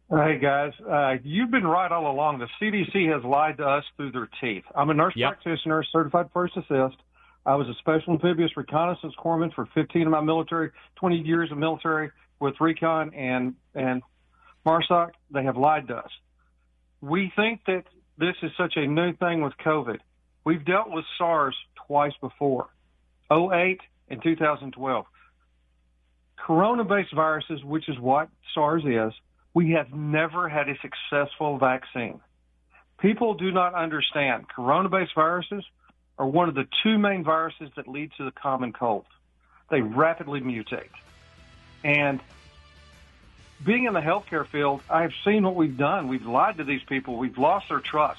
Hey, guys. You've been right all along. The CDC has lied to us through their teeth. I'm a nurse practitioner, certified first assist. I was a special amphibious reconnaissance corpsman for 15 of my military, 20 years of military with recon and MARSOC. They have lied to us. We think that this is such a new thing with COVID. We've dealt with SARS twice before, 2008 and 2012. Corona-based viruses, which is what SARS is, we have never had a successful vaccine. People do not understand. Corona-based viruses are one of the two main viruses that lead to the common cold. They rapidly mutate. And being in the healthcare field, I've seen what we've done. We've lied to these people. We've lost their trust.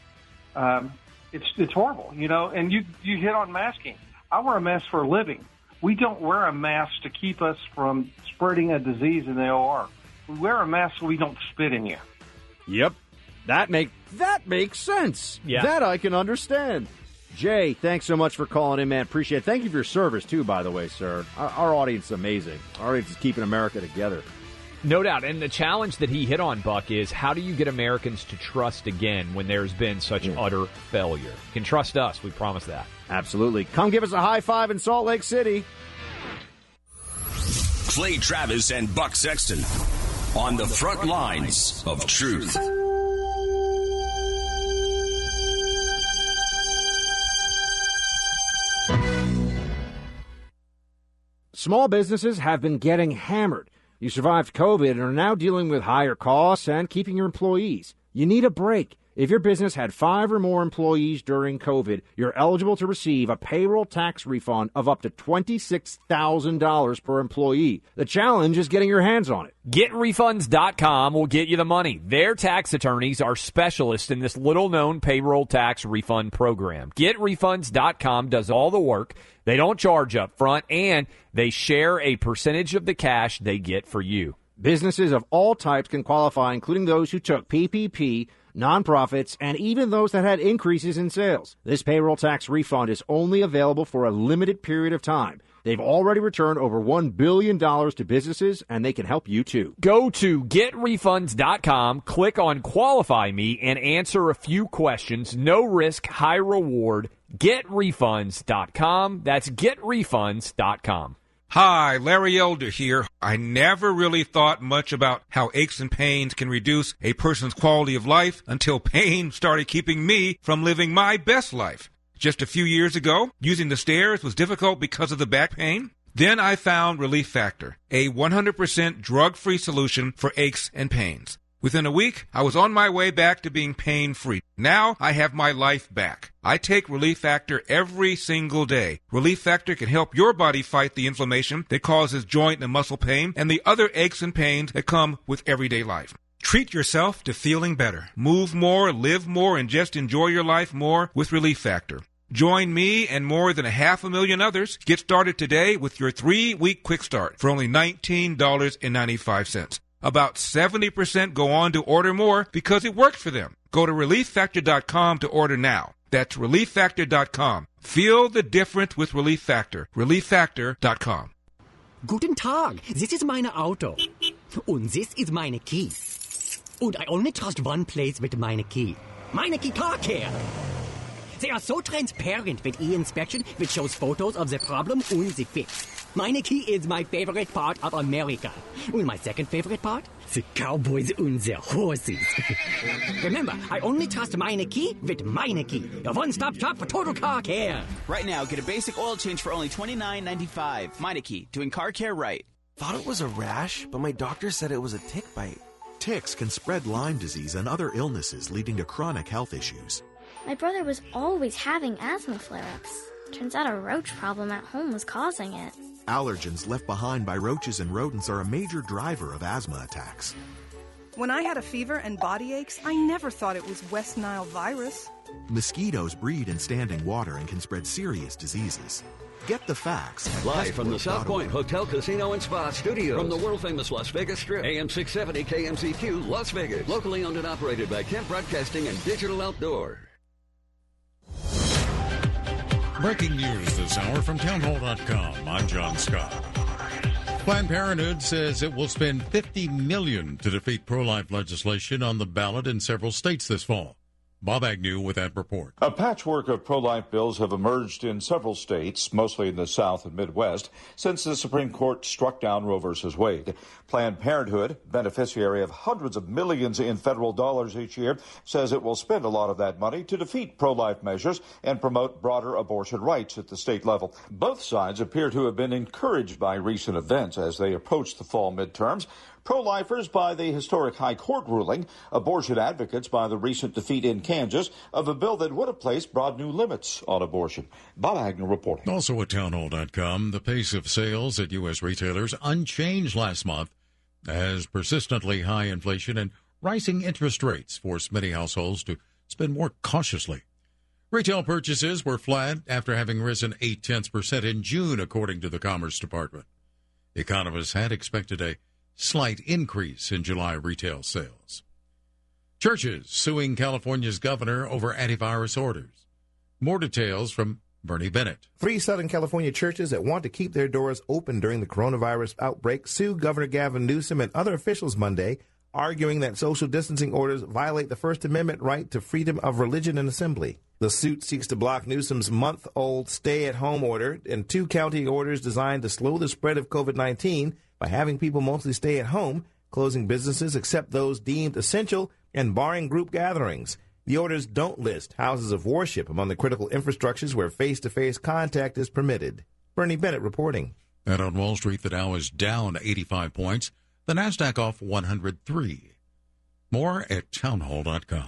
It's horrible, you know, and you hit on masking. I wear a mask for a living. We don't wear a mask to keep us from spreading a disease in the OR. We wear a mask so we don't spit in you. Yep. That makes sense. Yeah. That I can understand. Jay, thanks so much for calling in, man. Appreciate it. Thank you for your service, too, by the way, sir. Our audience is amazing. Our audience is keeping America together. No doubt. And the challenge that he hit on, Buck, is how do you get Americans to trust again when there's been such utter failure? You can trust us. We promise that. Absolutely. Come give us a high five in Salt Lake City. Clay Travis and Buck Sexton on the front lines of truth. Small businesses have been getting hammered. You survived COVID and are now dealing with higher costs and keeping your employees. You need a break. If your business had 5 or more employees during COVID, you're eligible to receive a payroll tax refund of up to $26,000 per employee. The challenge is getting your hands on it. GetRefunds.com will get you the money. Their tax attorneys are specialists in this little-known payroll tax refund program. GetRefunds.com does all the work. They don't charge up front, and they share a percentage of the cash they get for you. Businesses of all types can qualify, including those who took PPP, nonprofits, and even those that had increases in sales. This payroll tax refund is only available for a limited period of time. They've already returned over $1 billion to businesses, and they can help you too. Go to GetRefunds.com, click on Qualify Me, and answer a few questions. No risk, high reward. GetRefunds.com. That's GetRefunds.com. Hi, Larry Elder here. I never really thought much about how aches and pains can reduce a person's quality of life until pain started keeping me from living my best life. Just a few years ago, using the stairs was difficult because of the back pain. Then I found Relief Factor, a 100% drug-free solution for aches and pains. Within a week, I was on my way back to being pain-free. Now I have my life back. I take Relief Factor every single day. Relief Factor can help your body fight the inflammation that causes joint and muscle pain and the other aches and pains that come with everyday life. Treat yourself to feeling better. Move more, live more, and just enjoy your life more with Relief Factor. Join me and more than 500,000 others. Get started today with your 3-week quick start for only $19.95. About 70% go on to order more because it works for them. Go to ReliefFactor.com to order now. That's ReliefFactor.com. Feel the difference with Relief Factor. ReliefFactor.com. Guten Tag. This is meine Auto. Und this is meine key. Und I only trust one place with meine key. Meine Key Car Care. They are so transparent with e-inspection, which shows photos of the problem and the fix. Meineke is my favorite part of America. And my second favorite part? The cowboys and the horses. Remember, I only trust Meineke with Meineke, the one-stop shop for total car care. Right now, get a basic oil change for only $29.95. Meineke, doing car care right. Thought it was a rash, but my doctor said it was a tick bite. Ticks can spread Lyme disease and other illnesses leading to chronic health issues. My brother was always having asthma flare-ups. Turns out a roach problem at home was causing it. Allergens left behind by roaches and rodents are a major driver of asthma attacks. When I had a fever and body aches, I never thought it was West Nile virus. Mosquitoes breed in standing water and can spread serious diseases. Get the facts. Live from the South Point Hotel, Casino, and Spa Studios. From the world-famous Las Vegas Strip. AM 670 KMZQ, Las Vegas. Locally owned and operated by Kemp Broadcasting and Digital Outdoor. Breaking news this hour from townhall.com. I'm John Scott. Planned Parenthood says it will spend $50 million to defeat pro-life legislation on the ballot in several states this fall. Bob Agnew with that report. A patchwork of pro-life bills have emerged in several states, mostly in the South and Midwest, since the Supreme Court struck down Roe v. Wade. Planned Parenthood, beneficiary of hundreds of millions in federal dollars each year, says it will spend a lot of that money to defeat pro-life measures and promote broader abortion rights at the state level. Both sides appear to have been encouraged by recent events as they approach the fall midterms. Pro-lifers by the historic High Court ruling, abortion advocates by the recent defeat in Kansas of a bill that would have placed broad new limits on abortion. Bob Agnew reporting. Also at townhall.com, the pace of sales at U.S. retailers unchanged last month as persistently high inflation and rising interest rates forced many households to spend more cautiously. Retail purchases were flat after having risen 0.8% in June, according to the Commerce Department. Economists had expected a slight increase in July retail sales. Churches suing California's governor over antivirus orders. More details from Bernie Bennett. 3 Southern California churches that want to keep their doors open during the coronavirus outbreak sued Governor Gavin Newsom and other officials Monday, arguing that social distancing orders violate the First Amendment right to freedom of religion and assembly. The suit seeks to block Newsom's month-old stay-at-home order and 2 county orders designed to slow the spread of COVID-19 by having people mostly stay at home, closing businesses except those deemed essential, and barring group gatherings. The orders don't list houses of worship among the critical infrastructures where face-to-face contact is permitted. Bernie Bennett reporting. And on Wall Street, the Dow is down 85 points. The NASDAQ off 103. More at townhall.com.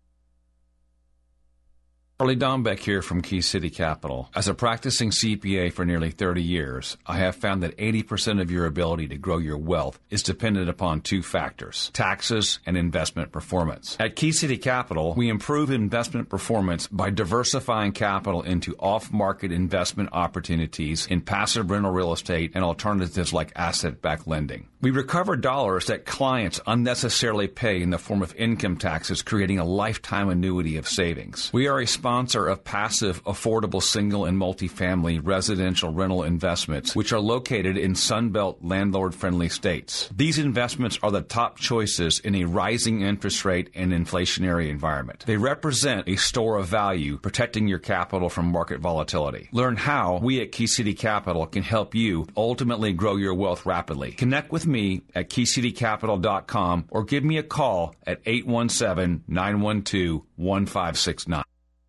Charlie Dombeck here from Key City Capital. As a practicing CPA for nearly 30 years, I have found that 80% of your ability to grow your wealth is dependent upon 2 factors: taxes and investment performance. At Key City Capital, we improve investment performance by diversifying capital into off-market investment opportunities in passive rental real estate and alternatives like asset-backed lending. We recover dollars that clients unnecessarily pay in the form of income taxes, creating a lifetime annuity of savings. We are a sponsor of passive, affordable single and multifamily residential rental investments, which are located in Sunbelt landlord-friendly states. These investments are the top choices in a rising interest rate and inflationary environment. They represent a store of value, protecting your capital from market volatility. Learn how we at Key City Capital can help you ultimately grow your wealth rapidly. Connect with me at KeyCityCapital.com or give me a call at 817-912-1569.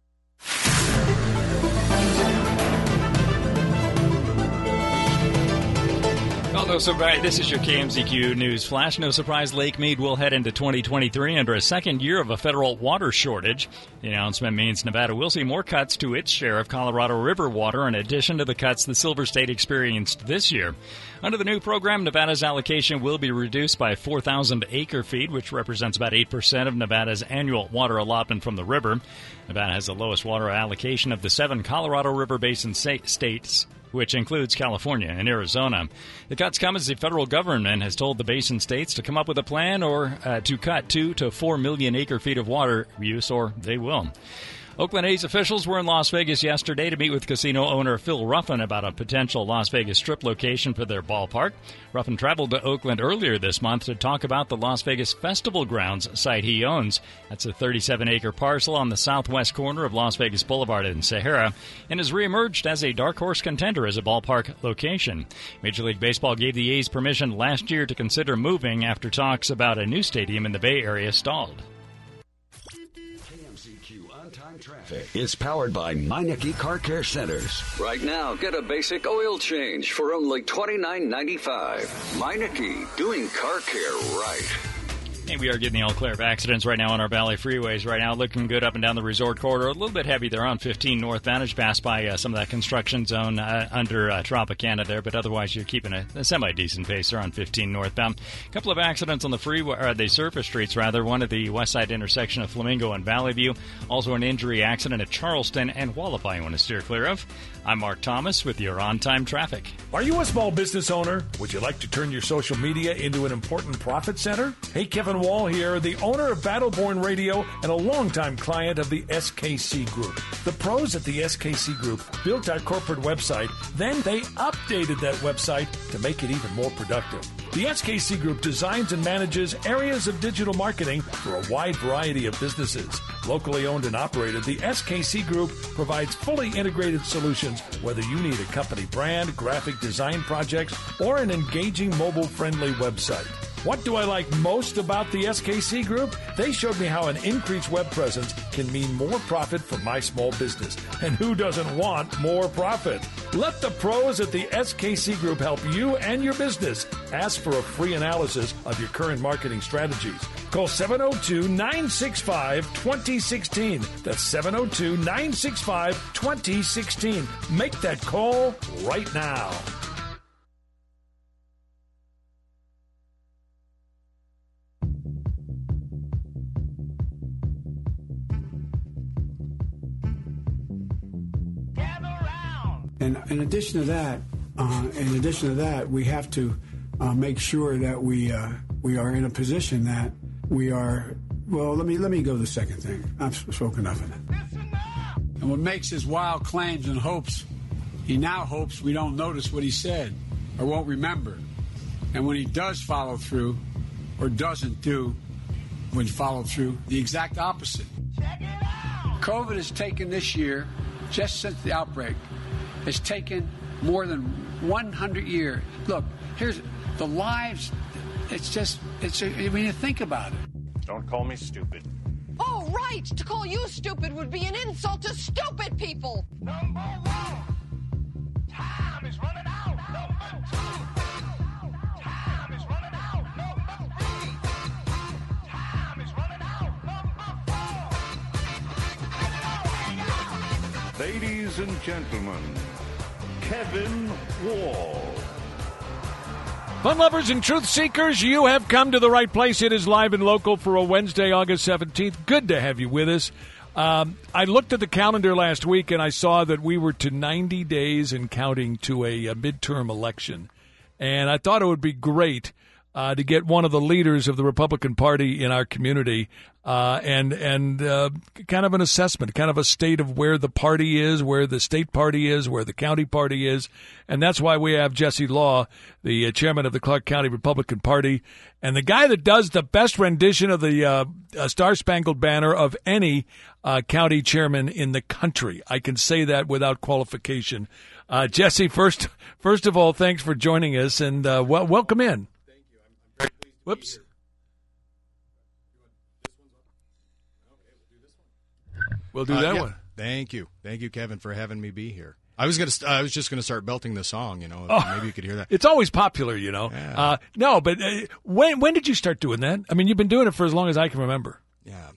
Well, no surprise, this is your KMZQ News Flash. No surprise, Lake Mead will head into 2023 under a second year of a federal water shortage. The announcement means Nevada will see more cuts to its share of Colorado River water in addition to the cuts the Silver State experienced this year. Under the new program, Nevada's allocation will be reduced by 4,000 acre-feet, which represents about 8% of Nevada's annual water allotment from the river. Nevada has the lowest water allocation of the 7 Colorado River Basin states, which includes California and Arizona. The cuts come as the federal government has told the basin states to come up with a plan or to cut 2 to 4 million acre-feet of water use, or they will. Oakland A's officials were in Las Vegas yesterday to meet with casino owner Phil Ruffin about a potential Las Vegas Strip location for their ballpark. Ruffin traveled to Oakland earlier this month to talk about the Las Vegas Festival Grounds site he owns. That's a 37-acre parcel on the southwest corner of Las Vegas Boulevard in Sahara, and has reemerged as a dark horse contender as a ballpark location. Major League Baseball gave the A's permission last year to consider moving after talks about a new stadium in the Bay Area stalled. Traffic is powered by Meineke Car Care Centers. Right now, get a basic oil change for only $29.95. Meineke, doing car care right. And we are getting the all-clear of accidents right now on our Valley freeways right now. Looking good up and down the resort corridor. A little bit heavy there on 15 northbound. As passed by some of that construction zone under Tropicana there, but otherwise you're keeping a semi-decent pace there on 15 northbound. A couple of accidents on the freeway, or the surface streets rather. One at the west side intersection of Flamingo and Valley View. Also an injury accident at Charleston and Wallapai you want to steer clear of. I'm Mark Thomas with your on-time traffic. Are you a small business owner? Would you like to turn your social media into an important profit center? Hey, Kevin John Wall here, the owner of Battleborn Radio and a longtime client of the SKC Group. The pros at the SKC Group built our corporate website, then they updated that website to make it even more productive. The SKC Group designs and manages areas of digital marketing for a wide variety of businesses. Locally owned and operated, the SKC Group provides fully integrated solutions, whether you need a company brand, graphic design projects, or an engaging mobile-friendly website. What do I like most about the SKC Group? They showed me how an increased web presence can mean more profit for my small business. And who doesn't want more profit? Let the pros at the SKC Group help you and your business. Ask for a free analysis of your current marketing strategies. Call 702-965-2016. That's 702-965-2016. Make that call right now. And in addition to that, we have to make sure that we are in a position that we are. Well, let me go to the second thing. I've spoken enough of it. And what makes his wild claims and hopes, he now hopes we don't notice what he said or won't remember. And when he does follow through, or doesn't do when follow through, the exact opposite. COVID has taken this year, just since the outbreak, has taken more than 100 years. Look, here's the lives. When you think about it. Don't call me stupid. Oh, right. To call you stupid would be an insult to stupid people. Number one, time is running out. Number two, time is running out. Number three, time is running out. Number four. Ladies and gentlemen, Kevin Wall. Fun lovers and truth seekers, you have come to the right place. It is live and local for a Wednesday, August 17th. Good to have you with us. I looked at the calendar last week, and I saw that we were to 90 days and counting to a midterm election. And I thought it would be great to get one of the leaders of the Republican Party in our community and kind of an assessment, kind of a state of where the party is, where the state party is, where the county party is. And that's why we have Jesse Law, the chairman of the Clark County Republican Party, and the guy that does the best rendition of the Star-Spangled Banner of any county chairman in the country. I can say that without qualification. Jesse, first of all, thanks for joining us, and welcome in. Whoops. We'll do that one. Thank you, Kevin, for having me be here. I was just gonna start belting the song, maybe you could hear that. It's always popular, Yeah. No, but when did you start doing that? I mean, you've been doing it for as long as I can remember. Yeah.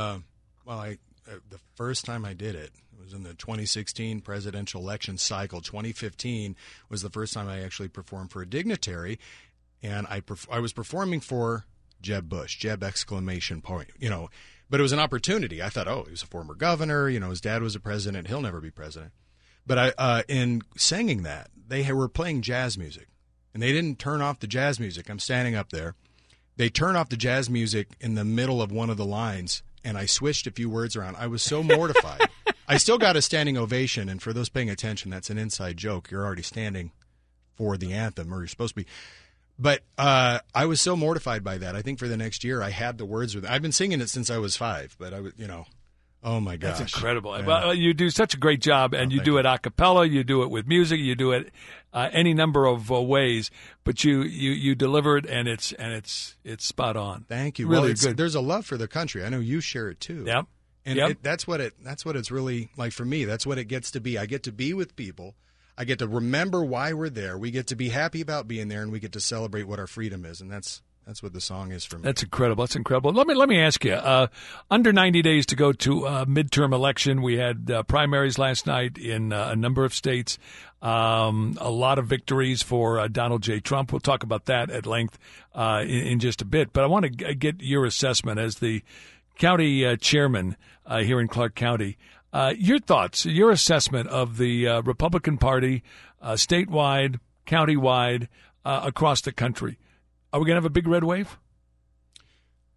The first time I did it was in the 2016 presidential election cycle. 2015 was the first time I actually performed for a dignitary. And I was performing for Jeb Bush, Jeb exclamation point, But it was an opportunity. I thought, he was a former governor. His dad was a president. He'll never be president. But in singing that, they were playing jazz music. And they didn't turn off the jazz music. I'm standing up there. They turned off the jazz music in the middle of one of the lines, and I switched a few words around. I was so mortified. I still got a standing ovation, and for those paying attention, that's an inside joke. You're already standing for the anthem, or you're supposed to be. But I was so mortified by that. I think for the next year, I had the words with it. I've been singing it since I was 5, but oh my gosh. That's incredible. Yeah. Well, you do such a great job, and you do it a cappella, you do it with music, you do it any number of ways, but you deliver it, and it's spot on. Thank you. Really well, good. There's a love for the country. I know you share it too. Yep. And that's what it's really like for me. That's what it gets to be. I get to be with people. I get to remember why we're there. We get to be happy about being there, and we get to celebrate what our freedom is, and that's what the song is for me. That's incredible. That's incredible. Let me ask you. Under 90 days to go to a midterm election, we had primaries last night in a number of states. A lot of victories for Donald J. Trump. We'll talk about that at length in just a bit. But I want to get your assessment as the county chairman here in Clark County. Your thoughts, your assessment of the Republican Party, statewide, countywide, across the country. Are we going to have a big red wave?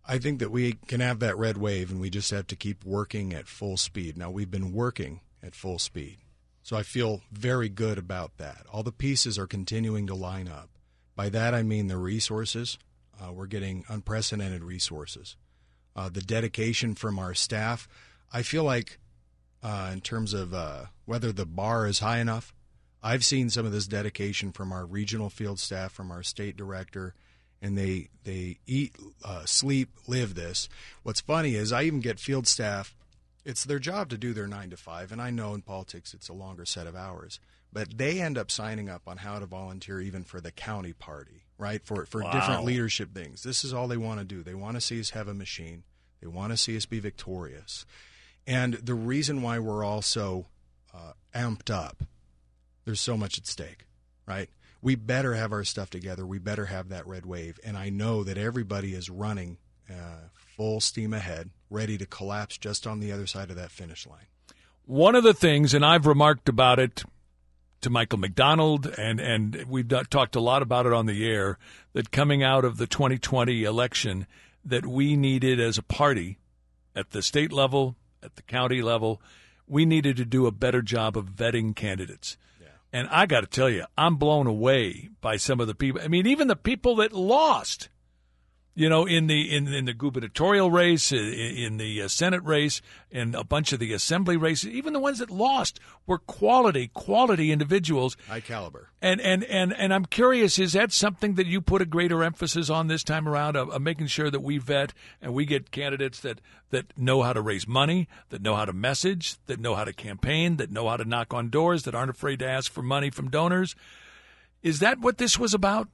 I think that we can have that red wave, and we just have to keep working at full speed. Now, we've been working at full speed, so I feel very good about that. All the pieces are continuing to line up. By that, I mean the resources. We're getting unprecedented resources. The dedication from our staff, I feel like in terms of whether the bar is high enough, I've seen some of this dedication from our regional field staff, from our state director, and they eat, sleep, live this. What's funny is I even get field staff. It's their job to do their 9 to 5, and I know in politics it's a longer set of hours. But they end up signing up on how to volunteer even for the county party, right, for Wow. different leadership things. This is all they want to do. They want to see us have a machine. They want to see us be victorious. And the reason why we're all so amped up, there's so much at stake, right? We better have our stuff together. We better have that red wave. And I know that everybody is running full steam ahead, ready to collapse just on the other side of that finish line. One of the things, and I've remarked about it to Michael McDonald, and we've talked a lot about it on the air, that coming out of the 2020 election, that we needed as a party at the state level, at the county level, we needed to do a better job of vetting candidates. And I got to tell you, I'm blown away by some of the people. I mean, even the people that lost, you know, in the gubernatorial race, in the Senate race, and a bunch of the assembly races, even the ones that lost were quality individuals. High caliber. And I'm curious, is that something that you put a greater emphasis on this time around, of making sure that we vet and we get candidates that know how to raise money, that know how to message, that know how to campaign, that know how to knock on doors, that aren't afraid to ask for money from donors? Is that what this was about?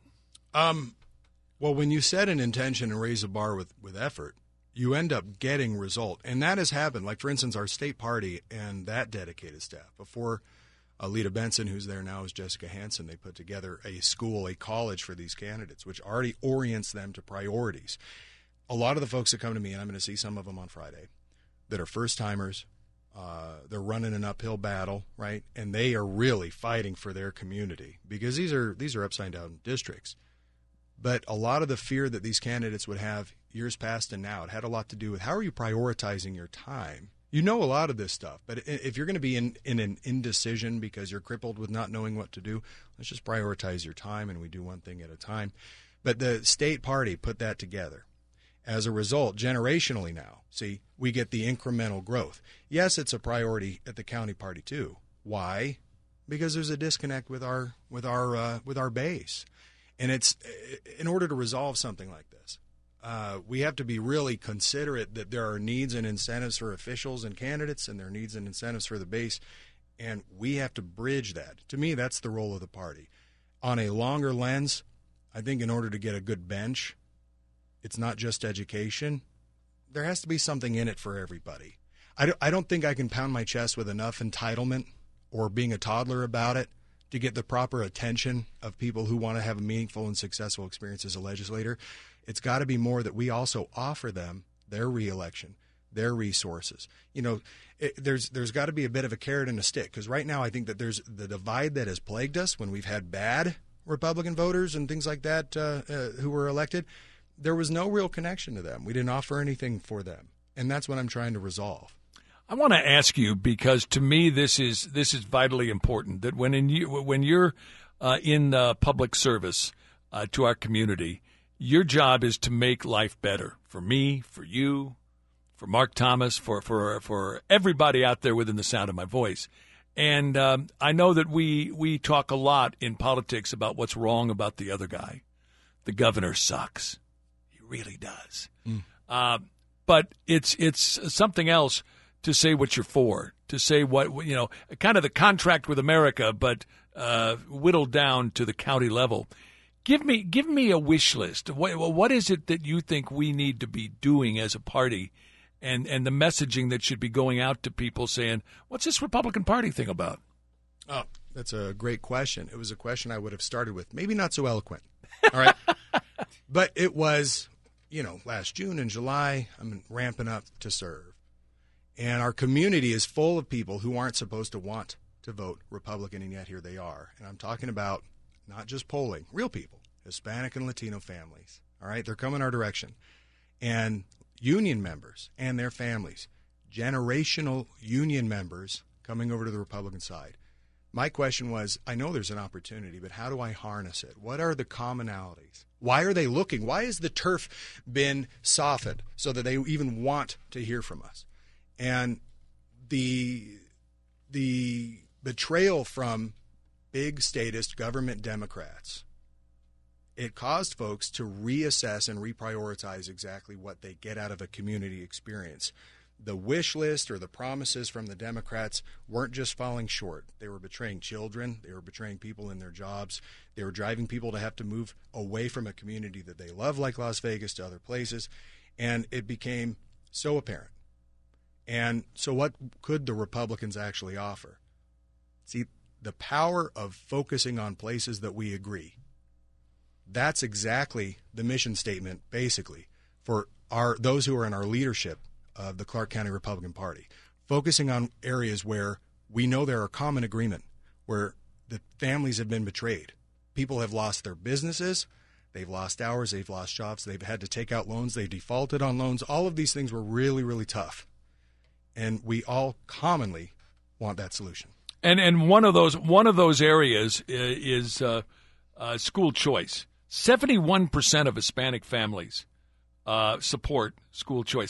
Well, when you set an intention and raise a bar with effort, you end up getting result. And that has happened. Like, for instance, our state party and that dedicated staff. Before Lita Benson, who's there now, is Jessica Hansen, they put together a school, a college for these candidates, which already orients them to priorities. A lot of the folks that come to me, and I'm going to see some of them on Friday, that are first-timers, they're running an uphill battle, right? And they are really fighting for their community because these are upside-down districts. But a lot of the fear that these candidates would have years past and now, it had a lot to do with how are you prioritizing your time? You know a lot of this stuff, but if you're going to be in an indecision because you're crippled with not knowing what to do, let's just prioritize your time and we do one thing at a time. But the state party put that together. As a result, generationally now, see, we get the incremental growth. Yes, it's a priority at the county party too. Why? Because there's a disconnect with our base. And it's in order to resolve something like this, we have to be really considerate that there are needs and incentives for officials and candidates, and there are needs and incentives for the base, and we have to bridge that. To me, that's the role of the party. On a longer lens, I think in order to get a good bench, it's not just education. There has to be something in it for everybody. I don't think I can pound my chest with enough entitlement or being a toddler about it to get the proper attention of people who want to have a meaningful and successful experience as a legislator. It's got to be more that we also offer them their reelection, their resources. You know, there's got to be a bit of a carrot and a stick, because right now I think that there's the divide that has plagued us when we've had bad Republican voters and things like that who were elected. There was no real connection to them. We didn't offer anything for them, and that's what I'm trying to resolve. I want to ask you, because to me this is vitally important, that when you're in public service to our community, your job is to make life better for me, for you, for Mark Thomas, for everybody out there within the sound of my voice. And I know that we talk a lot in politics about what's wrong about the other guy. The governor sucks. He really does. But it's something else to say what you're for, to say what, you know, kind of the contract with America, but whittled down to the county level. Give me a wish list. What is it that you think we need to be doing as a party, and the messaging that should be going out to people saying, what's this Republican Party thing about? Oh, that's a great question. It was a question I would have started with. Maybe not so eloquent. All right. But it was, last June and July, I'm ramping up to serve. And our community is full of people who aren't supposed to want to vote Republican, and yet here they are. And I'm talking about not just polling, real people, Hispanic and Latino families. All right, they're coming our direction. and union members and their families, generational union members coming over to the Republican side. My question was, I know there's an opportunity, but how do I harness it? What are the commonalities? Why are they looking? Why has the turf been softened so that they even want to hear from us? And the betrayal from big statist government Democrats, it caused folks to reassess and reprioritize exactly what they get out of a community experience. The wish list or the promises from the Democrats weren't just falling short. They were betraying children. They were betraying people in their jobs. They were driving people to have to move away from a community that they love, like Las Vegas, to other places. And it became so apparent. And so what could the Republicans actually offer? See, the power of focusing on places that we agree. That's exactly the mission statement, basically, for those who are in our leadership of the Clark County Republican Party, focusing on areas where we know there are common agreement, where the families have been betrayed. People have lost their businesses, they've lost hours, they've lost jobs, they've had to take out loans, they defaulted on loans. All of these things were really, really tough. And we all commonly want that solution. And one of those areas is school choice. 71% of Hispanic families support school choice.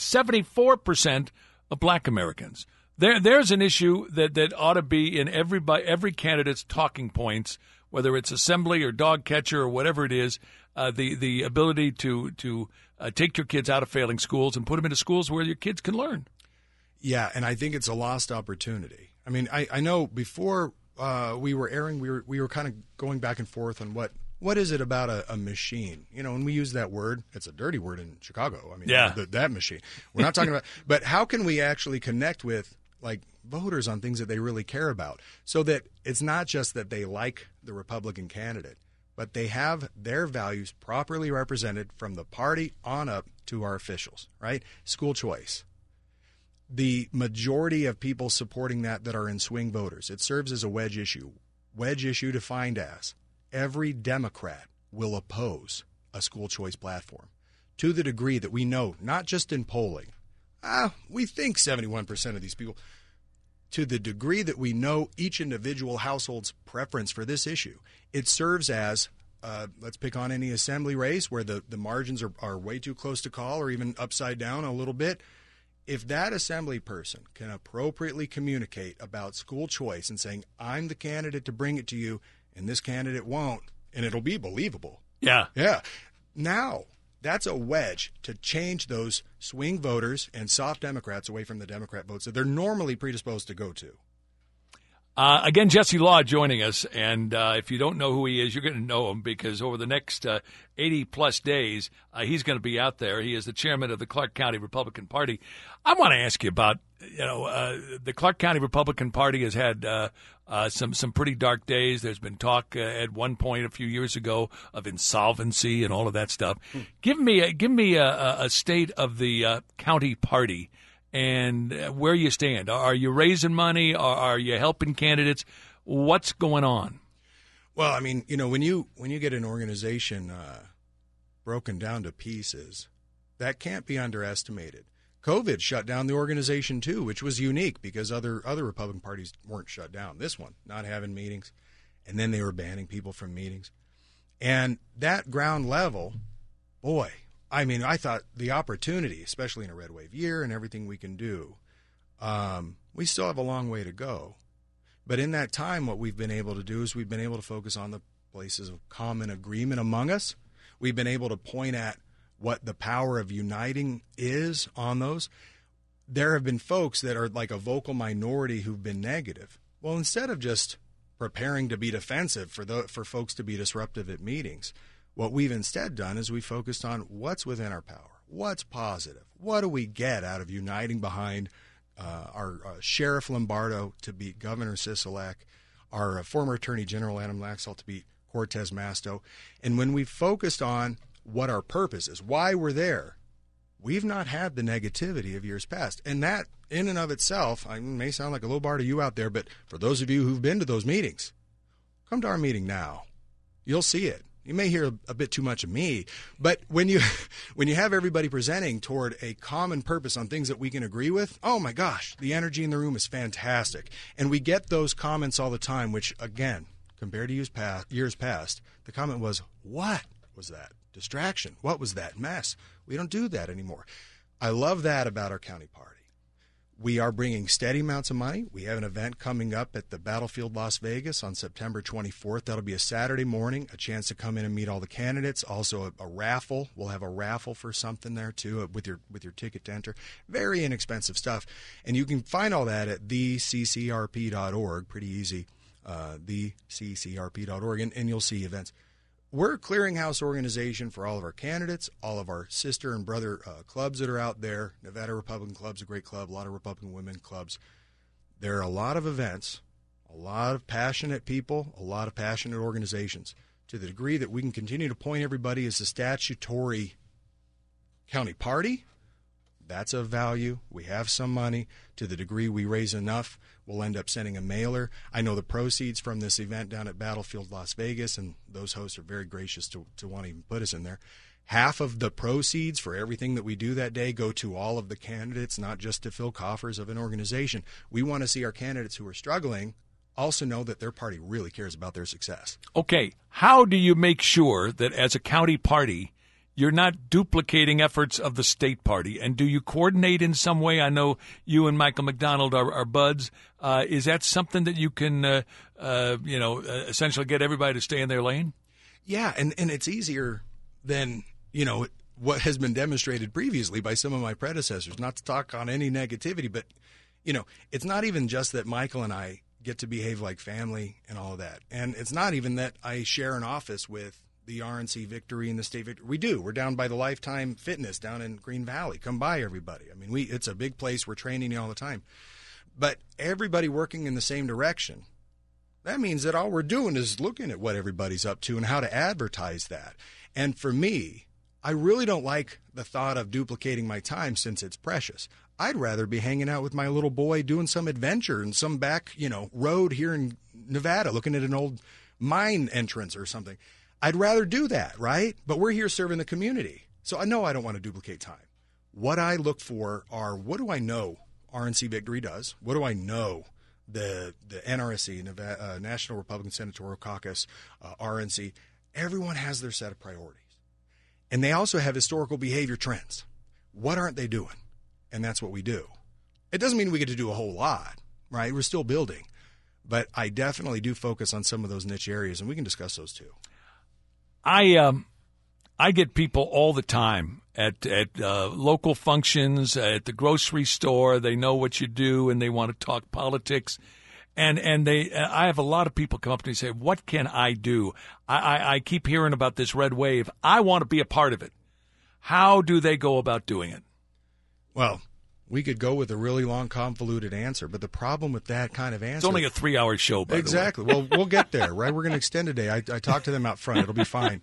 74% of Black Americans. There's an issue that ought to be in every candidate's talking points, whether it's assembly or dog catcher or whatever it is. The ability to take your kids out of failing schools and put them into schools where your kids can learn. Yeah, and I think it's a lost opportunity. I mean, I know before we were airing, we were kind of going back and forth on what is it about a machine? You know, when we use that word, it's a dirty word in Chicago. I mean, yeah. that machine. We're not talking about, but how can we actually connect with like voters on things that they really care about, so that it's not just that they like the Republican candidate, but they have their values properly represented from the party on up to our officials, right? School choice. The majority of people supporting that are in swing voters. It serves as a wedge issue. Wedge issue defined as every Democrat will oppose a school choice platform to the degree that we know, not just in polling, we think 71% of these people, to the degree that we know each individual household's preference for this issue. It serves as, let's pick on any assembly race where the margins are way too close to call or even upside down a little bit. If that assembly person can appropriately communicate about school choice and saying, I'm the candidate to bring it to you, and this candidate won't, and it'll be believable. Yeah. Yeah. Now, that's a wedge to change those swing voters and soft Democrats away from the Democrat votes that they're normally predisposed to go to. Again, Jesse Law joining us, and if you don't know who he is, you're going to know him because over the next 80-plus days, he's going to be out there. He is the chairman of the Clark County Republican Party. I want to ask you about, the Clark County Republican Party has had some pretty dark days. There's been talk at one point a few years ago of insolvency and all of that stuff. Give me a state of the county party and where you stand. Are you raising money? Are you helping candidates? What's going on? Well, I mean, when you get an organization broken down to pieces, that can't be underestimated. COVID shut down the organization too, which was unique because other Republican parties weren't shut down. This one, not having meetings, and then they were banning people from meetings. And that ground level, boy, I mean, I thought the opportunity, especially in a red wave year and everything we can do, we still have a long way to go. But in that time, what we've been able to do is we've been able to focus on the places of common agreement among us. We've been able to point at what the power of uniting is on those. There have been folks that are like a vocal minority who've been negative. Well, instead of just preparing to be defensive for folks to be disruptive at meetings, what we've instead done is we focused on what's within our power, what's positive, what do we get out of uniting behind our Sheriff Lombardo to beat Governor Sisolak, our former Attorney General Adam Laxalt to beat Cortez Masto. And when we focused on what our purpose is, why we're there, we've not had the negativity of years past. And that in and of itself, I may sound like a low bar to you out there, but for those of you who've been to those meetings, come to our meeting now. You'll see it. You may hear a bit too much of me, but when you have everybody presenting toward a common purpose on things that we can agree with, oh my gosh, the energy in the room is fantastic. And we get those comments all the time, which, again, compared to years past, the comment was, what was that distraction? What was that mess? We don't do that anymore. I love that about our county party. We are bringing steady amounts of money. We have an event coming up at the Battlefield Las Vegas on September 24th. That'll be a Saturday morning, a chance to come in and meet all the candidates. Also a raffle. We'll have a raffle for something there too with your ticket to enter. Very inexpensive stuff. And you can find all that at theccrp.org. Pretty easy. Theccrp.org, and you'll see events. We're a clearinghouse organization for all of our candidates, all of our sister and brother clubs that are out there. Nevada Republican Club's a great club, a lot of Republican women clubs. There are a lot of events, a lot of passionate people, a lot of passionate organizations. To the degree that we can continue to point everybody as a statutory county party, that's of value. We have some money. To the degree we raise enough, we'll end up sending a mailer. I know the proceeds from this event down at Battlefield Las Vegas, and those hosts are very gracious to want to even put us in there. Half of the proceeds for everything that we do that day go to all of the candidates, not just to fill coffers of an organization. We want to see our candidates who are struggling also know that their party really cares about their success. Okay, how do you make sure that as a county party you're not duplicating efforts of the state party? And do you coordinate in some way? I know you and Michael McDonald are buds. Is that something that you can, essentially get everybody to stay in their lane? Yeah, and it's easier than, what has been demonstrated previously by some of my predecessors. Not to talk on any negativity, but, it's not even just that Michael and I get to behave like family and all of that. And it's not even that I share an office with the RNC Victory and the State Victory. We do. We're down by the Lifetime Fitness down in Green Valley. Come by, everybody. I mean, it's a big place. We're training you all the time. But everybody working in the same direction, that means that all we're doing is looking at what everybody's up to and how to advertise that. And for me, I really don't like the thought of duplicating my time since it's precious. I'd rather be hanging out with my little boy doing some adventure in some back, road here in Nevada, looking at an old mine entrance or something. I'd rather do that, right? But we're here serving the community. So I know I don't want to duplicate time. What I look for are, what do I know RNC Victory does? What do I know the NRSC, Nevada, National Republican Senatorial Caucus, RNC? Everyone has their set of priorities. And they also have historical behavior trends. What aren't they doing? And that's what we do. It doesn't mean we get to do a whole lot, right? We're still building. But I definitely do focus on some of those niche areas, and we can discuss those too. I get people all the time at local functions, at the grocery store. They know what you do, and they want to talk politics. And I have a lot of people come up to me and say, what can I do? I keep hearing about this red wave. I want to be a part of it. How do they go about doing it? Well, we could go with a really long, convoluted answer, but the problem with that kind of answer... It's only a 3-hour show, by the way. Exactly. Well, we'll get there, right? We're going to extend today. I talked to them out front. It'll be fine.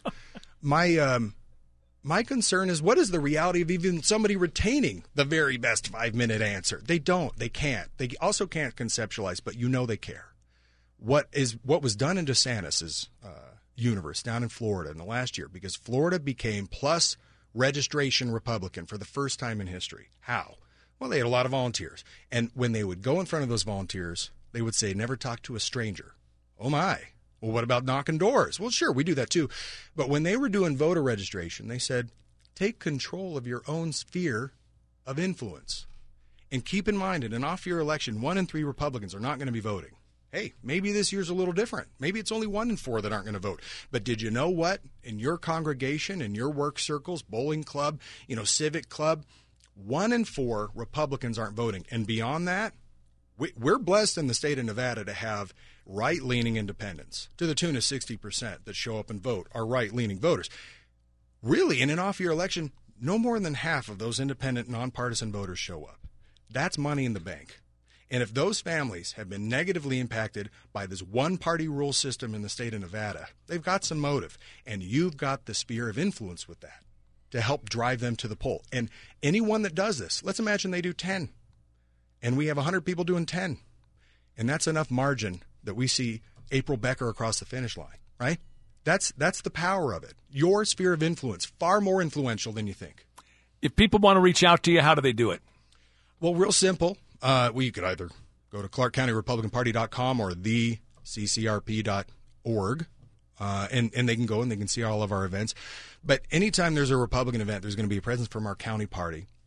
My concern is, what is the reality of even somebody retaining the very best 5-minute answer? They don't. They can't. They also can't conceptualize, but they care. What was done in DeSantis' universe down in Florida in the last year, because Florida became plus registration Republican for the first time in history. How? Well, they had a lot of volunteers. And when they would go in front of those volunteers, they would say, never talk to a stranger. Oh, my. Well, what about knocking doors? Well, sure, we do that too. But when they were doing voter registration, they said, take control of your own sphere of influence. And keep in mind, in an off-year election, 1 in 3 Republicans are not going to be voting. Hey, maybe this year's a little different. Maybe it's only 1 in 4 that aren't going to vote. But did you know what? In your congregation, in your work circles, bowling club, civic club, 1 in 4 Republicans aren't voting. And beyond that, we're blessed in the state of Nevada to have right-leaning independents to the tune of 60% that show up and vote are right-leaning voters. Really, in an off-year election, no more than half of those independent, nonpartisan voters show up. That's money in the bank. And if those families have been negatively impacted by this one-party rule system in the state of Nevada, they've got some motive. And you've got the sphere of influence with that to help drive them to the poll. And anyone that does this, let's imagine they do 10. And we have 100 people doing 10. And that's enough margin that we see April Becker across the finish line, right? That's the power of it. Your sphere of influence, far more influential than you think. If people want to reach out to you, how do they do it? Well, real simple. You could either go to ClarkCountyRepublicanParty.com or theccrp.org, and they can go and they can see all of our events. But anytime there's a Republican event, there's going to be a presence from our county party.